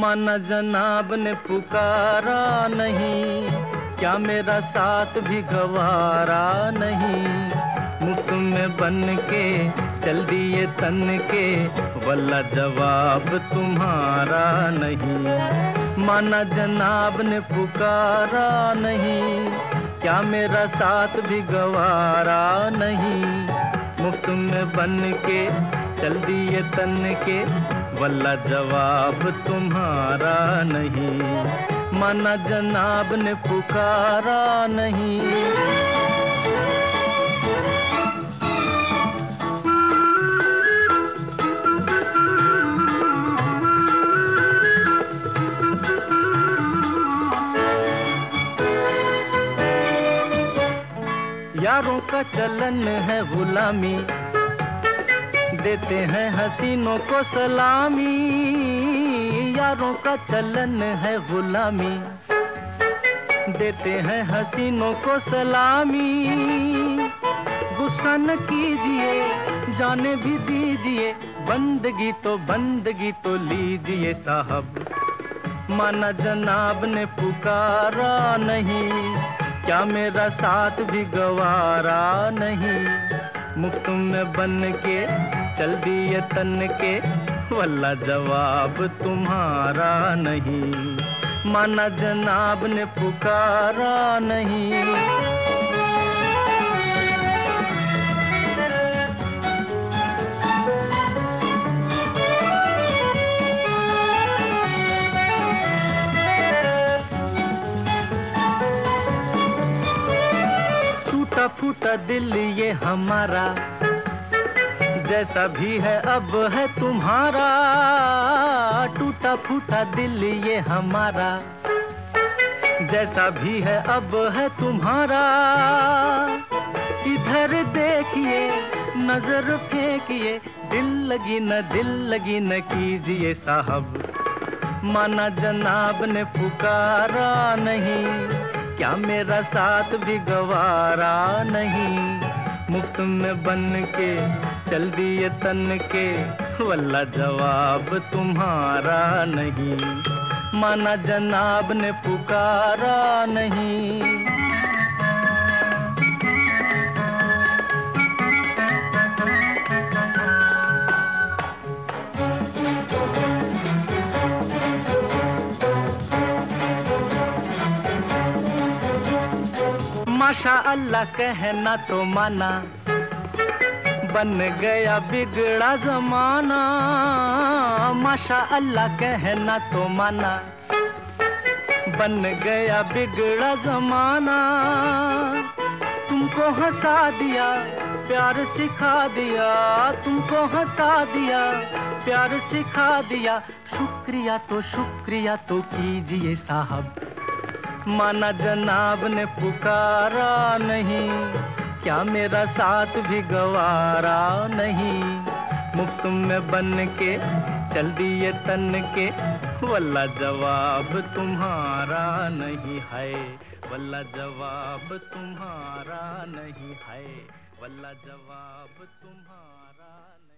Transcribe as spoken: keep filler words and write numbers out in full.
माना जनाब ने पुकारा नहीं, क्या मेरा साथ भी गवारा नहीं। मुफ्त में बन के चल दिए तन के, वल्ला जवाब तुम्हारा नहीं। माना जनाब ने पुकारा नहीं, क्या मेरा साथ भी गवारा नहीं। मुफ्त में बन के चल दिए तन के, वल्ला जवाब तुम्हारा नहीं। माना जनाब ने पुकारा नहीं। यारों का चलन है गुलामी, देते हैं हसीनों को सलामी। यारों का चलन है गुलामी, देते हैं हसीनों को सलामी। गुस्सा न कीजिए, जाने भी दीजिए, बंदगी तो बंदगी तो लीजिए साहब। माना जनाब ने पुकारा नहीं, क्या मेरा साथ भी गवारा नहीं। मुफ्त में बन के चल दिए तन के, वल्ला जवाब तुम्हारा नहीं। माना जनाब ने पुकारा नहीं। टूटा फूटा दिल ये हमारा, जैसा भी है अब है तुम्हारा। टूटा फूटा दिल ये हमारा, जैसा भी है अब है तुम्हारा। इधर देखिए, नजर फेंकिए, दिल लगी न दिल लगी न कीजिए साहब। माना जनाब ने पुकारा नहीं, क्या मेरा साथ भी गवारा नहीं। मुफ्त में बन के चल दिए तन के, वल्ला जवाब तुम्हारा नहीं। माना जनाब ने पुकारा नहीं। माशा अल्लाह कहना तो माना, बन गया बिगड़ा जमाना। माशा अल्लाह कहना तो माना, बन गया बिगड़ा जमाना। तुमको हंसा दिया, प्यार सिखा दिया, तुमको हंसा दिया, प्यार सिखा दिया। शुक्रिया तो शुक्रिया तो कीजिए साहब। माना जनाब ने पुकारा नहीं, क्या मेरा साथ भी गवारा नहीं। मुफ्त में बन के चल दिए तन के, वल्ला जवाब तुम्हारा नहीं है। वल्ला जवाब तुम्हारा नहीं है। वल्ला जवाब तुम्हारा नहीं।